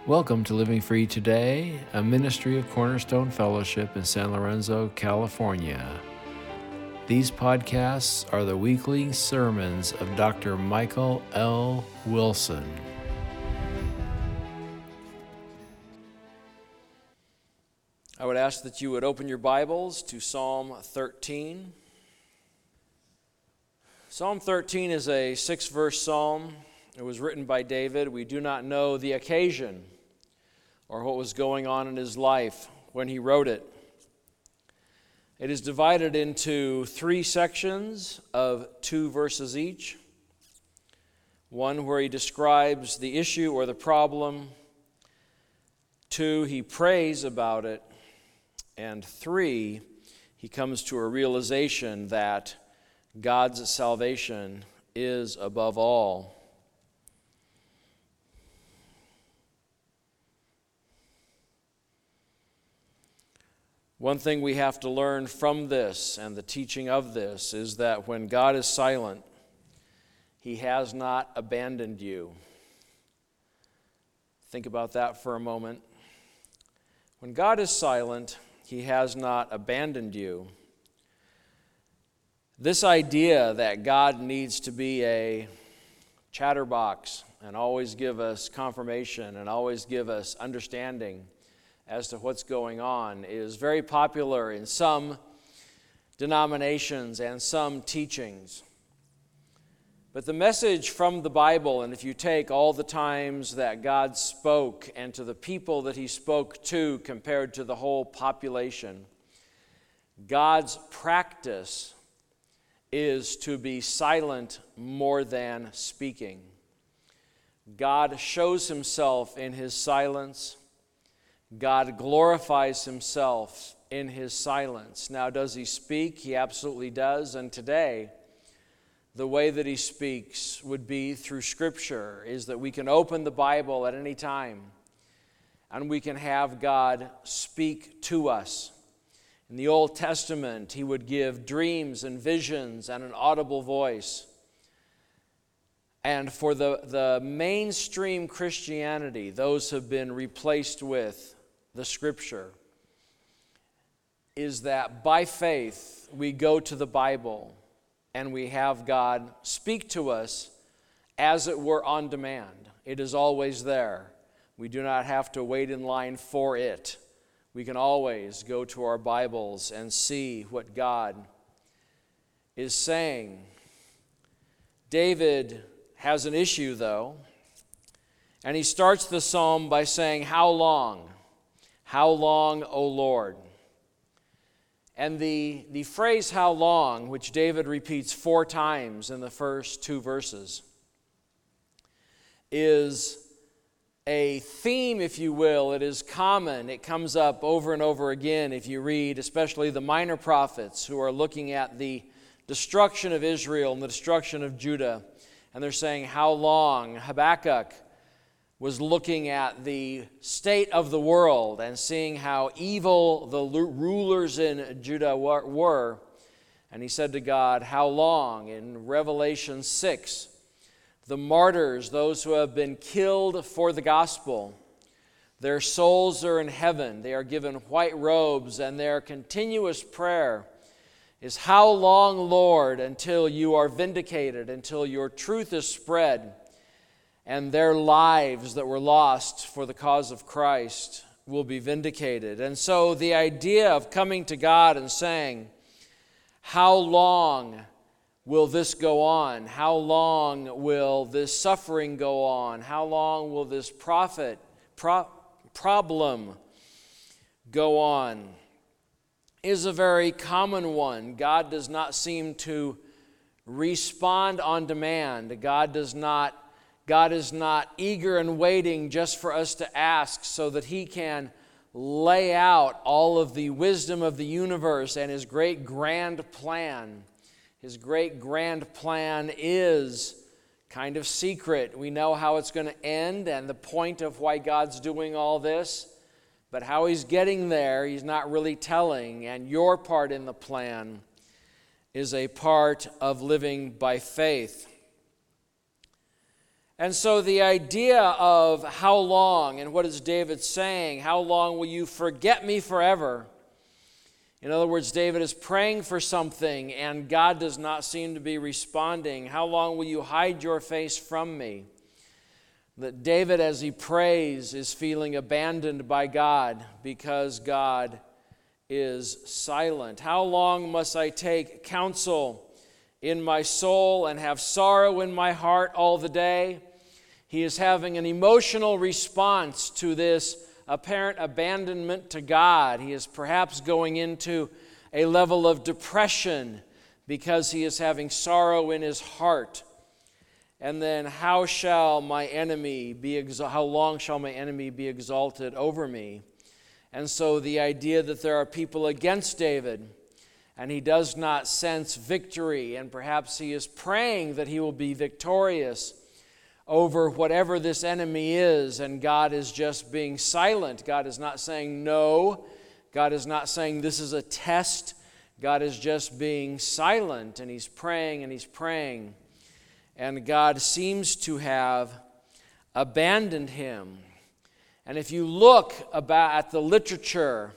Welcome to Living Free Today, a ministry of Cornerstone Fellowship in San Lorenzo, California. These podcasts are the weekly sermons of Dr. Michael L. Wilson. I would ask that you would open your Bibles to Psalm 13. Psalm 13 is a 6-verse psalm. It was written by David. We do not know the occasion or what was going on in his life when he wrote it. It is divided into 3 sections of 2 verses each. One where he describes the issue or the problem. 2, he prays about it. And 3, he comes to a realization that God's salvation is above all. One thing we have to learn from this and the teaching of this is that when God is silent, He has not abandoned you. Think about that for a moment. When God is silent, He has not abandoned you. This idea that God needs to be a chatterbox and always give us confirmation and always give us understanding as to what's going on is very popular in some denominations and some teachings. But the message from the Bible, and if you take all the times that God spoke and to the people that He spoke to compared to the whole population, God's practice is to be silent more than speaking. God shows Himself in His silence. God glorifies Himself in His silence. Now, does He speak? He absolutely does. And today, the way that He speaks would be through Scripture, is that we can open the Bible at any time and we can have God speak to us. In the Old Testament, He would give dreams and visions and an audible voice. And for the mainstream Christianity, those have been replaced with the Scripture, is that by faith we go to the Bible and we have God speak to us as it were on demand. It is always there. We do not have to wait in line for it. We can always go to our Bibles and see what God is saying. David has an issue, though, and he starts the psalm by saying, "How long? How long, O Lord?" And the phrase "how long," which David repeats 4 times in the first 2 verses, is a theme, if you will. It is common. It comes up over and over again if you read, especially the minor prophets who are looking at the destruction of Israel and the destruction of Judah. And they're saying, "How long?" Habakkuk was looking at the state of the world and seeing how evil the rulers in Judah were. And he said to God, "How long?" In Revelation 6, the martyrs, those who have been killed for the gospel, their souls are in heaven. They are given white robes, and their continuous prayer is, "How long, Lord, until you are vindicated, until your truth is spread, and their lives that were lost for the cause of Christ will be vindicated." And so the idea of coming to God and saying, "How long will this go on? How long will this suffering go on? How long will this problem go on?" is a very common one. God does not seem to respond on demand. God is not eager and waiting just for us to ask so that He can lay out all of the wisdom of the universe and His great grand plan. His great grand plan is kind of secret. We know how it's going to end and the point of why God's doing all this, but how He's getting there, He's not really telling. And your part in the plan is a part of living by faith. And so the idea of how long, and what is David saying, how long will you forget me forever? In other words, David is praying for something and God does not seem to be responding. How long will you hide your face from me? That David, as he prays, is feeling abandoned by God because God is silent. How long must I take counsel in my soul and have sorrow in my heart all the day? He is having an emotional response to this apparent abandonment to God. He is perhaps going into a level of depression because he is having sorrow in his heart. And then, how long shall my enemy be exalted over me? And so the idea that there are people against David, and he does not sense victory, and perhaps he is praying that he will be victorious over whatever this enemy is, and God is just being silent. God is not saying no. God is not saying this is a test. God is just being silent, and he's praying and he's praying. And God seems to have abandoned him. And if you look at the literature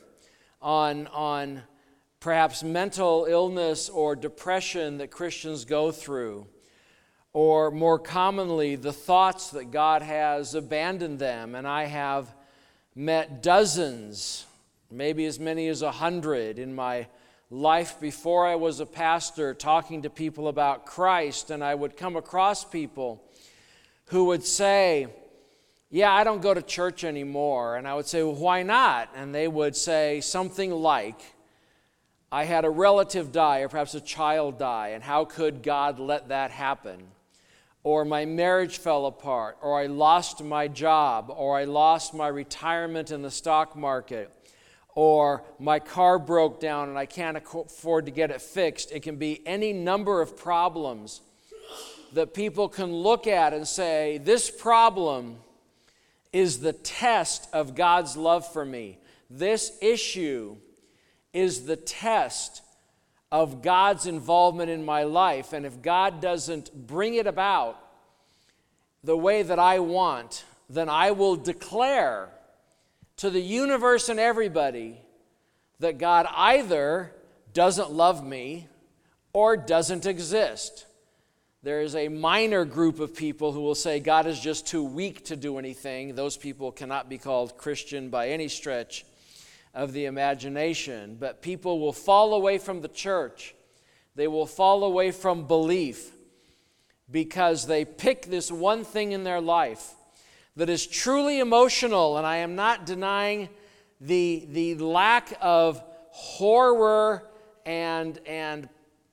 on perhaps mental illness or depression that Christians go through, or more commonly, the thoughts that God has abandoned them, and I have met dozens, maybe as many as 100 in my life before I was a pastor, talking to people about Christ, and I would come across people who would say, yeah, I don't go to church anymore. And I would say, well, why not? And they would say something like, I had a relative die, or perhaps a child die, and how could God let that happen? Or my marriage fell apart, or I lost my job, or I lost my retirement in the stock market, or my car broke down and I can't afford to get it fixed. It can be any number of problems that people can look at and say, this problem is the test of God's love for me. This issue is the test of God's involvement in my life. And if God doesn't bring it about the way that I want, then I will declare to the universe and everybody that God either doesn't love me or doesn't exist. There is a minor group of people who will say God is just too weak to do anything. Those people cannot be called Christian by any stretch of the imagination. But people will fall away from the church. They will fall away from belief because they pick this one thing in their life that is truly emotional, and I am not denying the lack of horror and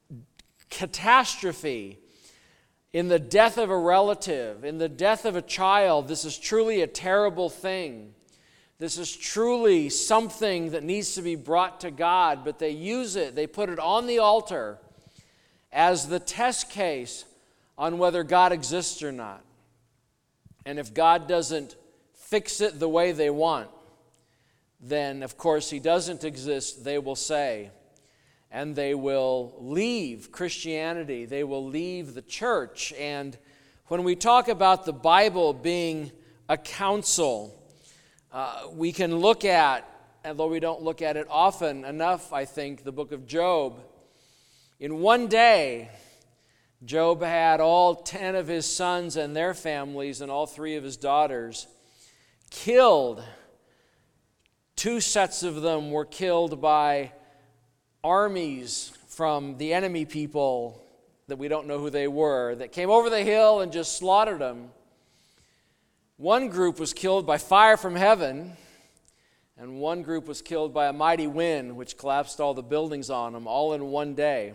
catastrophe in the death of a relative, in the death of a child. This is truly a terrible thing. This is truly something that needs to be brought to God, but they use it, they put it on the altar as the test case on whether God exists or not. And if God doesn't fix it the way they want, then of course he doesn't exist, they will say. And they will leave Christianity. They will leave the church. And when we talk about the Bible being a counsel, we can look at, although we don't look at it often enough, I think, the book of Job. In one day, Job had all 10 of his sons and their families and all 3 of his daughters killed. 2 sets of them were killed by armies from the enemy people that we don't know who they were, that came over the hill and just slaughtered them. One group was killed by fire from heaven, and one group was killed by a mighty wind which collapsed all the buildings on them, all in one day.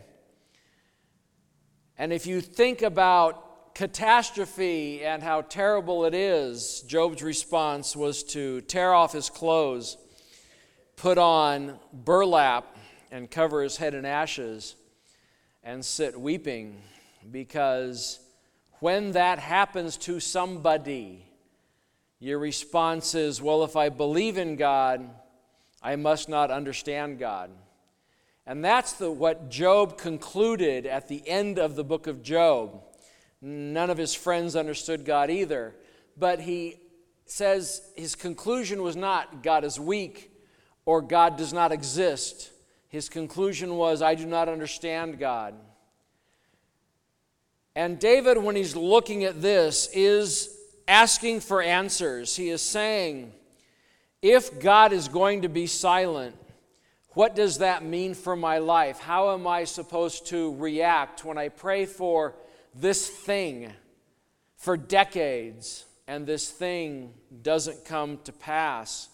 And if you think about catastrophe and how terrible it is, Job's response was to tear off his clothes, put on burlap, and cover his head in ashes, and sit weeping. Because when that happens to somebody, your response is, well, if I believe in God, I must not understand God. And that's what Job concluded at the end of the book of Job. None of his friends understood God either. But he says his conclusion was not God is weak or God does not exist. His conclusion was, I do not understand God. And David, when he's looking at this, is asking for answers. He is saying, if God is going to be silent, what does that mean for my life? How am I supposed to react when I pray for this thing for decades and this thing doesn't come to pass?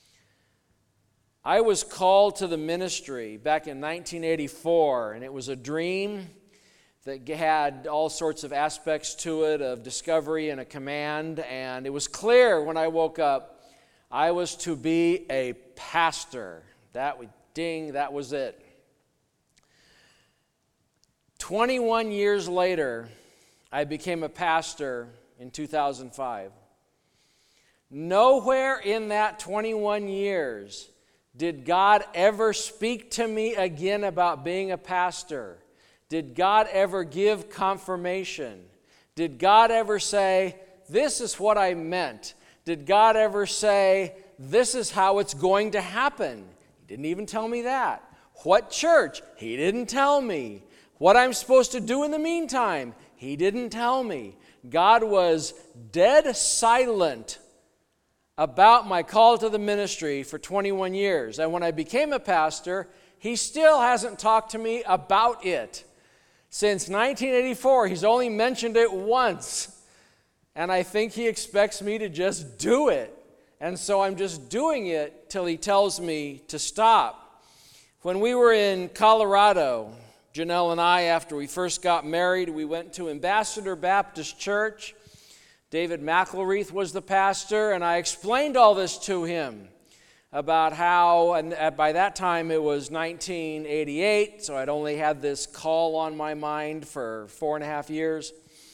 I was called to the ministry back in 1984, and it was a dream that had all sorts of aspects to it of discovery and a command, and it was clear when I woke up I was to be a pastor. That was it. 21 years later, I became a pastor in 2005. Nowhere in that 21 years did God ever speak to me again about being a pastor. Did God ever give confirmation? Did God ever say, this is what I meant? Did God ever say, this is how it's going to happen? He didn't even tell me that. What church? He didn't tell me. What I'm supposed to do in the meantime? He didn't tell me. God was dead silent about my call to the ministry for 21 years. And when I became a pastor, he still hasn't talked to me about it. Since 1984, he's only mentioned it once. And I think he expects me to just do it. And so I'm just doing it till he tells me to stop. When we were in Colorado, Janelle and I, after we first got married, we went to Ambassador Baptist Church. David McElreath was the pastor, and I explained all this to him about how, and by that time it was 1988, so I'd only had this call on my mind for 4.5 years.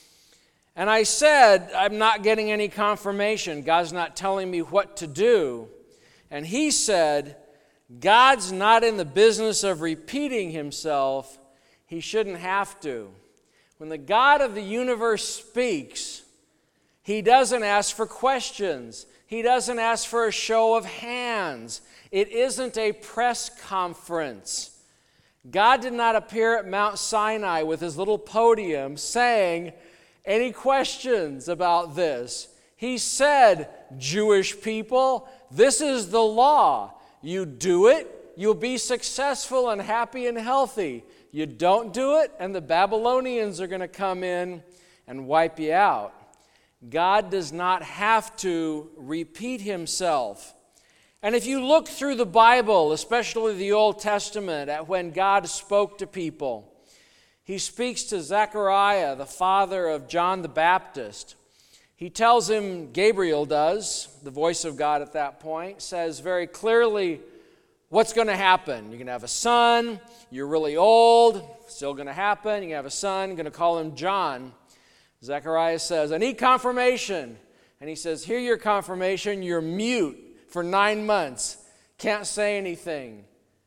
And I said, I'm not getting any confirmation. God's not telling me what to do. And he said, God's not in the business of repeating himself. He shouldn't have to. When the God of the universe speaks, he doesn't ask for questions. He doesn't ask for a show of hands. It isn't a press conference. God did not appear at Mount Sinai with his little podium saying, any questions about this? He said, Jewish people, this is the law. You do it, you'll be successful and happy and healthy. You don't do it, and the Babylonians are going to come in and wipe you out. God does not have to repeat himself. And if you look through the Bible, especially the Old Testament, at when God spoke to people, he speaks to Zechariah, the father of John the Baptist. He tells him, Gabriel does, the voice of God at that point, says very clearly what's going to happen. You're going to have a son, you're really old, still going to happen. You're going to have a son, you're going to call him John. Zechariah says, I need confirmation. And he says, here your confirmation, you're mute for 9 months. Can't say anything.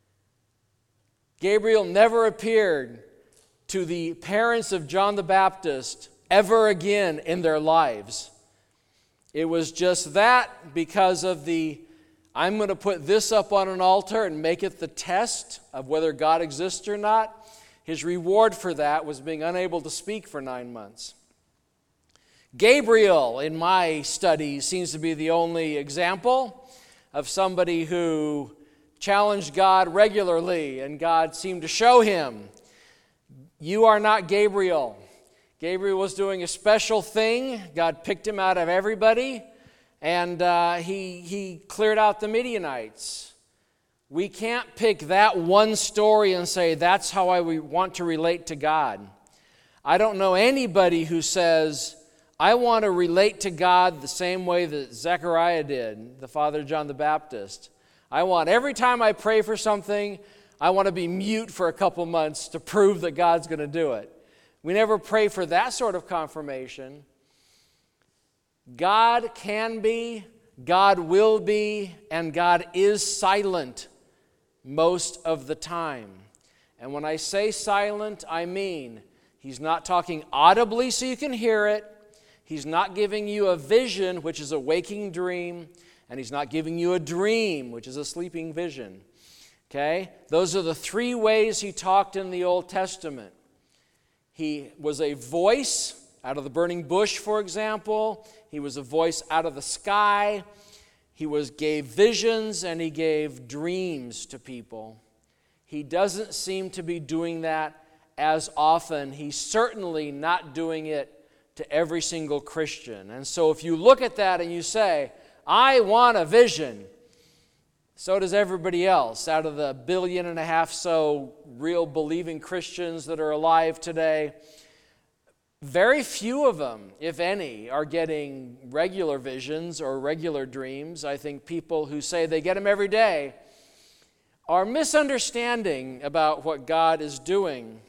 Gabriel never appeared to the parents of John the Baptist ever again in their lives. It was just that because of I'm going to put this up on an altar and make it the test of whether God exists or not. His reward for that was being unable to speak for 9 months. Gabriel, in my studies, seems to be the only example of somebody who challenged God regularly, and God seemed to show him, you are not Gabriel. Gabriel was doing a special thing. God picked him out of everybody, and he cleared out the Midianites. We can't pick that one story and say, that's how I want to relate to God. I don't know anybody who says, I want to relate to God the same way that Zechariah did, the father of John the Baptist. I want, every time I pray for something, I want to be mute for a couple months to prove that God's going to do it. We never pray for that sort of confirmation. God can be, God will be, and God is silent most of the time. And when I say silent, I mean He's not talking audibly so you can hear it. He's not giving you a vision, which is a waking dream. And He's not giving you a dream, which is a sleeping vision. Okay? Those are the three ways He talked in the Old Testament. He was a voice out of the burning bush, for example. He was a voice out of the sky. He gave visions and He gave dreams to people. He doesn't seem to be doing that as often. He's certainly not doing it to every single Christian. And so if you look at that and you say, I want a vision, so does everybody else. Out of the 1.5 billion so real believing Christians that are alive today, very few of them, if any, are getting regular visions or regular dreams. I think people who say they get them every day are misunderstanding about what God is doing.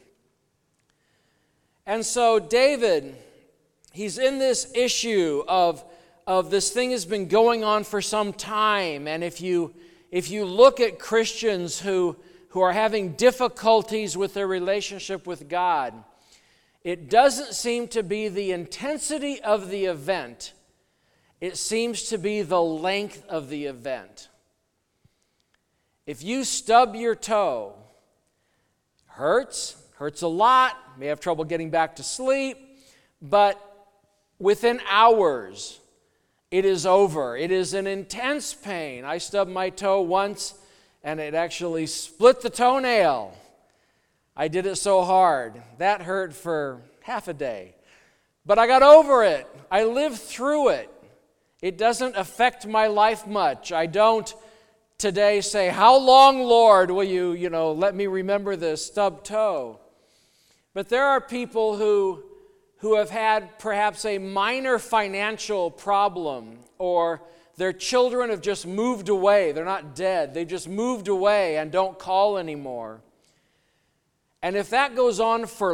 And so David, he's in this issue of this thing has been going on for some time. And if you look at Christians who are having difficulties with their relationship with God, it doesn't seem to be the intensity of the event. It seems to be the length of the event. If you stub your toe, hurts a lot, may have trouble getting back to sleep, but within hours, it is over. It is an intense pain. I stubbed my toe once, and it actually split the toenail. I did it so hard. That hurt for half a day. But I got over it. I lived through it. It doesn't affect my life much. I don't today say, how long, Lord, will you let me remember this stubbed toe? But there are people who have had perhaps a minor financial problem, or their children have just moved away. They're not dead. They just moved away and don't call anymore. And if that goes on for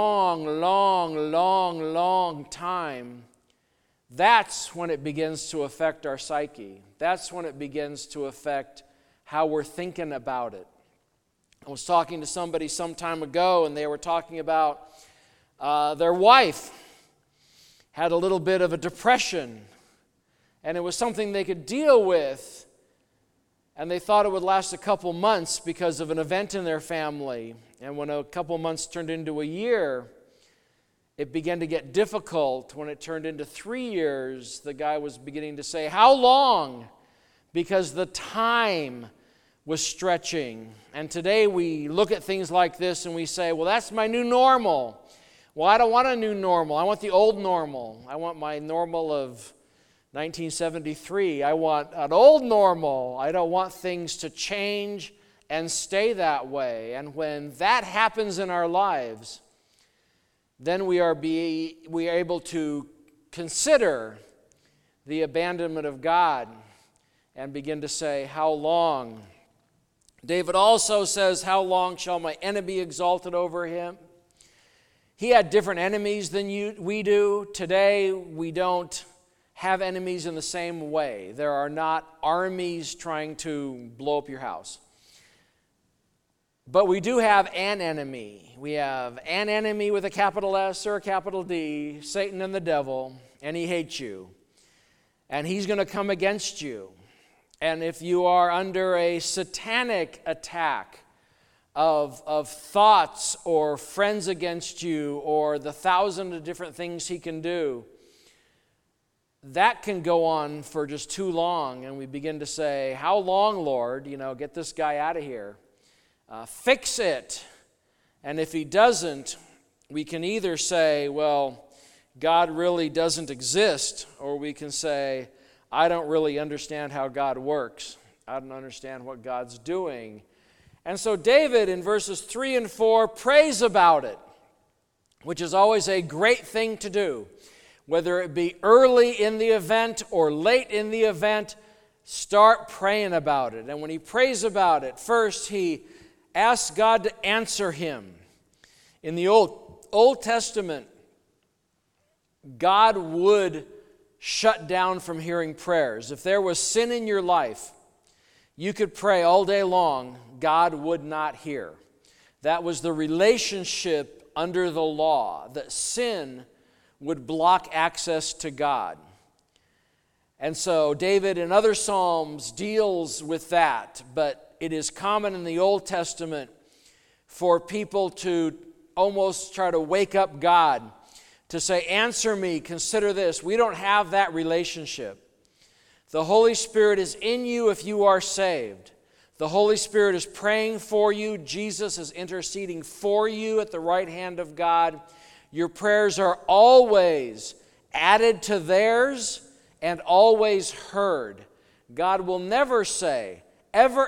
long time, that's when it begins to affect our psyche. That's when it begins to affect how we're thinking about it. I was talking to somebody some time ago, and they were talking about their wife had a little bit of a depression, and it was something they could deal with, and they thought it would last a couple months because of an event in their family. And when a couple months turned into a year, it began to get difficult. When it turned into 3 years, the guy was beginning to say, how long? Because the time was stretching. And today we look at things like this and we say, well, that's my new normal. Well, I don't want a new normal. I want the old normal. I want my normal of 1973. I want an old normal. I don't want things to change and stay that way. And when that happens in our lives, then we are able to consider the abandonment of God and begin to say, how long? David also says, how long shall my enemy be exalted over him? He had different enemies than we do. Today, we don't have enemies in the same way. There are not armies trying to blow up your house. But we do have an enemy. We have an enemy with a capital S or a capital D, Satan and the devil, and he hates you. And he's going to come against you. And if you are under a satanic attack of thoughts or friends against you or the 1,000 of different things he can do, that can go on for just too long. And we begin to say, how long, Lord? Get this guy out of here. Fix it. And if he doesn't, we can either say, well, God really doesn't exist, or we can say, I don't really understand how God works. I don't understand what God's doing. And so David in verses 3 and 4 prays about it, which is always a great thing to do. Whether it be early in the event or late in the event, start praying about it. And when he prays about it, first he asks God to answer him. In the Old Testament, God would shut down from hearing prayers. If there was sin in your life, you could pray all day long, God would not hear. That was the relationship under the law, that sin would block access to God. And so David in other Psalms deals with that, but it is common in the Old Testament for people to almost try to wake up God, to say, answer me, consider this. We don't have that relationship. The Holy Spirit is in you if you are saved. The Holy Spirit is praying for you. Jesus is interceding for you at the right hand of God. Your prayers are always added to theirs and always heard. God will never say, ever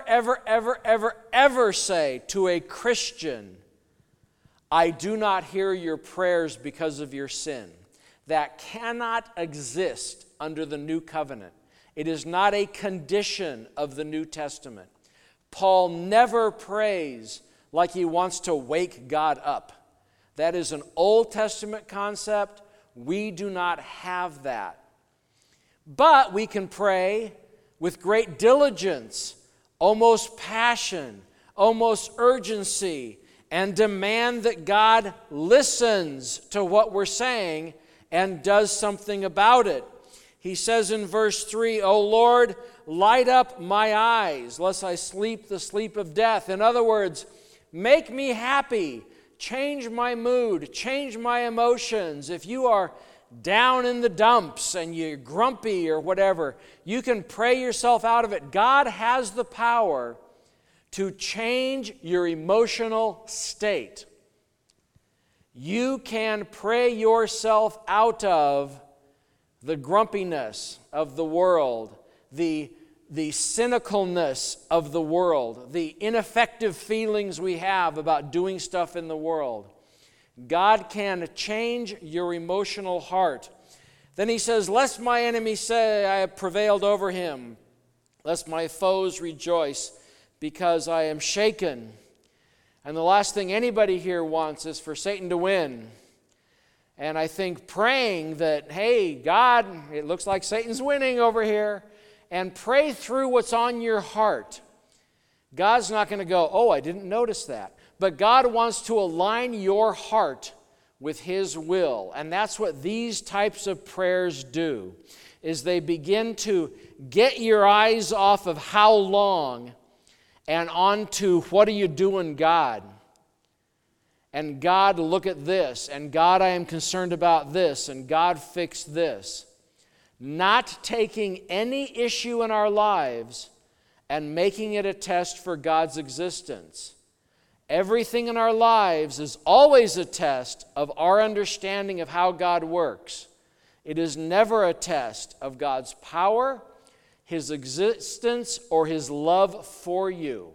say to a Christian, I do not hear your prayers because of your sin. That cannot exist under the new covenant. It is not a condition of the New Testament. Paul never prays like he wants to wake God up. That is an Old Testament concept. We do not have that. But we can pray with great diligence, almost passion, almost urgency, and demand that God listens to what we're saying and does something about it. He says in verse 3, O Lord, light up my eyes, lest I sleep the sleep of death. In other words, make me happy, change my mood, change my emotions. If you are down in the dumps and you're grumpy or whatever, you can pray yourself out of it. God has the power to change your emotional state. You can pray yourself out of the grumpiness of the world, the cynicalness of the world, the ineffective feelings we have about doing stuff in the world. God can change your emotional heart. Then he says, lest my enemies say I have prevailed over him, lest my foes rejoice because I am shaken. And the last thing anybody here wants is for Satan to win. And I think praying that, hey, God, it looks like Satan's winning over here, and pray through what's on your heart. God's not going to go, oh, I didn't notice that. But God wants to align your heart with His will. And that's what these types of prayers do, is they begin to get your eyes off of how long and onto what are you doing, God? And God, look at this. And God, I am concerned about this. And God, fix this. Not taking any issue in our lives and making it a test for God's existence. Everything in our lives is always a test of our understanding of how God works. It is never a test of God's power, His existence, or His love for you.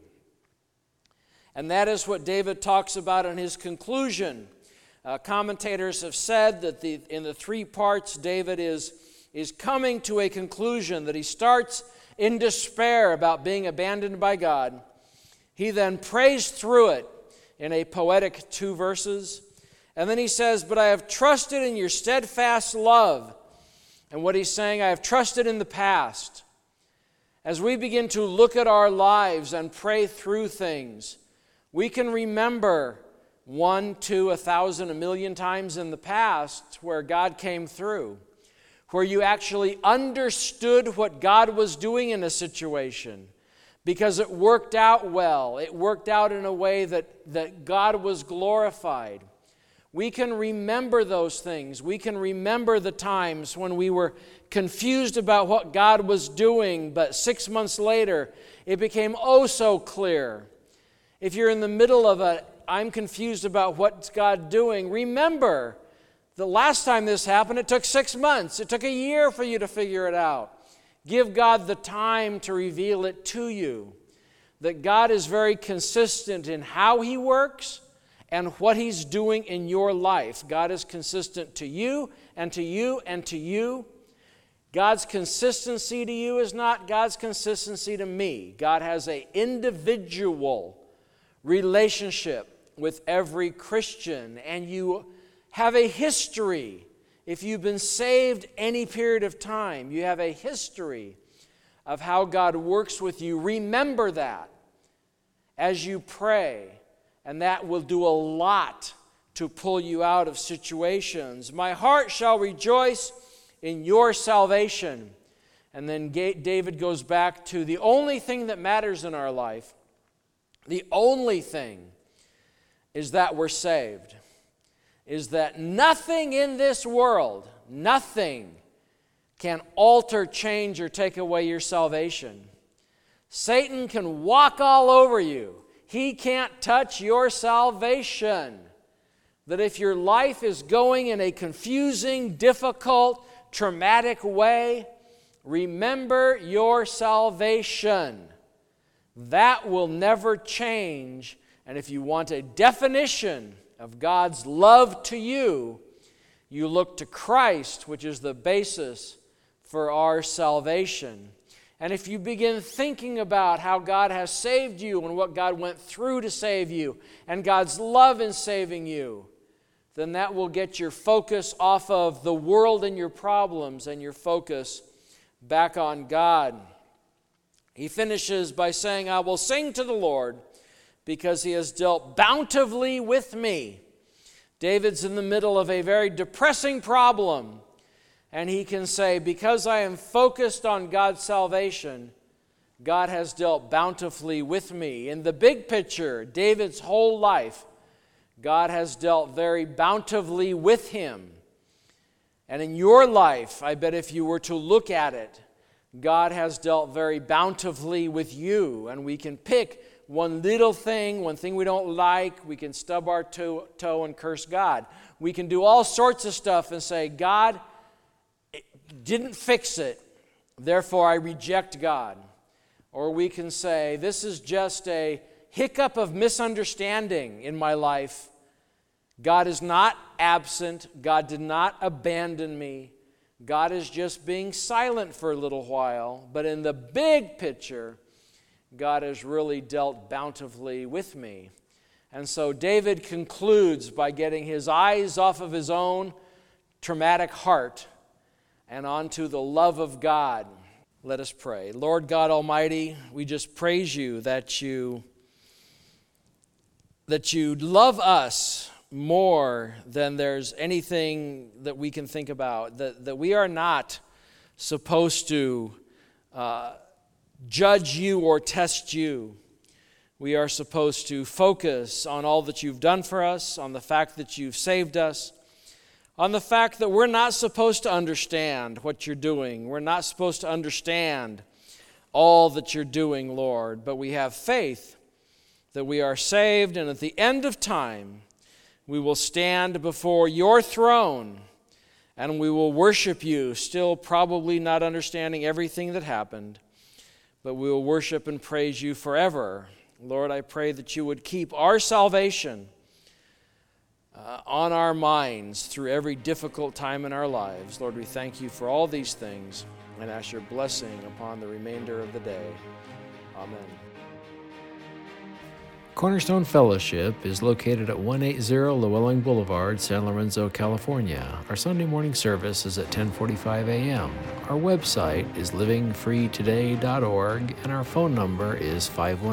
And that is what David talks about in his conclusion. Commentators have said that in the three parts, David is coming to a conclusion, that he starts in despair about being abandoned by God. He then prays through it in a poetic 2 verses. And then he says, but I have trusted in your steadfast love. And what he's saying, I have trusted in the past. As we begin to look at our lives and pray through things, we can remember 1, 2, 1,000, 1,000,000 times in the past where God came through, where you actually understood what God was doing in a situation because it worked out well. It worked out in a way that God was glorified. We can remember those things. We can remember the times when we were confused about what God was doing, but 6 months later, it became oh so clear. If you're in the middle of I'm confused about what's God doing, remember the last time this happened, it took 6 months. It took a year for you to figure it out. Give God the time to reveal it to you. That God is very consistent in how He works and what He's doing in your life. God is consistent to you and to you and to you. God's consistency to you is not God's consistency to me. God has an individual relationship with every Christian, and you have a history. If you've been saved any period of time, you have a history of how God works with you. Remember that as you pray, and that will do a lot to pull you out of situations. My heart shall rejoice in your salvation. And then David goes back to the only thing that matters in our life. The only thing is that we're saved. Is that nothing in this world, nothing can alter, change, or take away your salvation. Satan can walk all over you. He can't touch your salvation. That if your life is going in a confusing, difficult, traumatic way, remember your salvation. That will never change. And if you want a definition of God's love to you, you look to Christ, which is the basis for our salvation. And if you begin thinking about how God has saved you and what God went through to save you and God's love in saving you, then that will get your focus off of the world and your problems and your focus back on God. He finishes by saying, I will sing to the Lord because He has dealt bountifully with me. David's in the middle of a very depressing problem, and he can say, because I am focused on God's salvation, God has dealt bountifully with me. In the big picture, David's whole life, God has dealt very bountifully with him. And in your life, I bet if you were to look at it, God has dealt very bountifully with you. And we can pick one little thing, one thing we don't like, we can stub our toe and curse God. We can do all sorts of stuff and say, God didn't fix it, therefore I reject God. Or we can say, this is just a hiccup of misunderstanding in my life. God is not absent. God did not abandon me. God is just being silent for a little while. But in the big picture, God has really dealt bountifully with me. And so David concludes by getting his eyes off of his own traumatic heart and onto the love of God. Let us pray. Lord God Almighty, we just praise you that you love us more than there's anything that we can think about, that we are not supposed to judge you or test you. We are supposed to focus on all that you've done for us, on the fact that you've saved us, on the fact that we're not supposed to understand what you're doing. We're not supposed to understand all that you're doing, Lord, but we have faith that we are saved, and at the end of time, we will stand before your throne and we will worship you, still probably not understanding everything that happened, but we will worship and praise you forever. Lord, I pray that you would keep our salvation on our minds through every difficult time in our lives. Lord, we thank you for all these things and ask your blessing upon the remainder of the day. Amen. Cornerstone Fellowship is located at 180 Llewellyn Boulevard, San Lorenzo, California. Our Sunday morning service is at 10:45 a.m. Our website is livingfreetoday.org, and our phone number is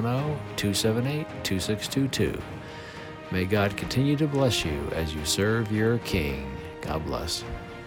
510-278-2622. May God continue to bless you as you serve your King. God bless.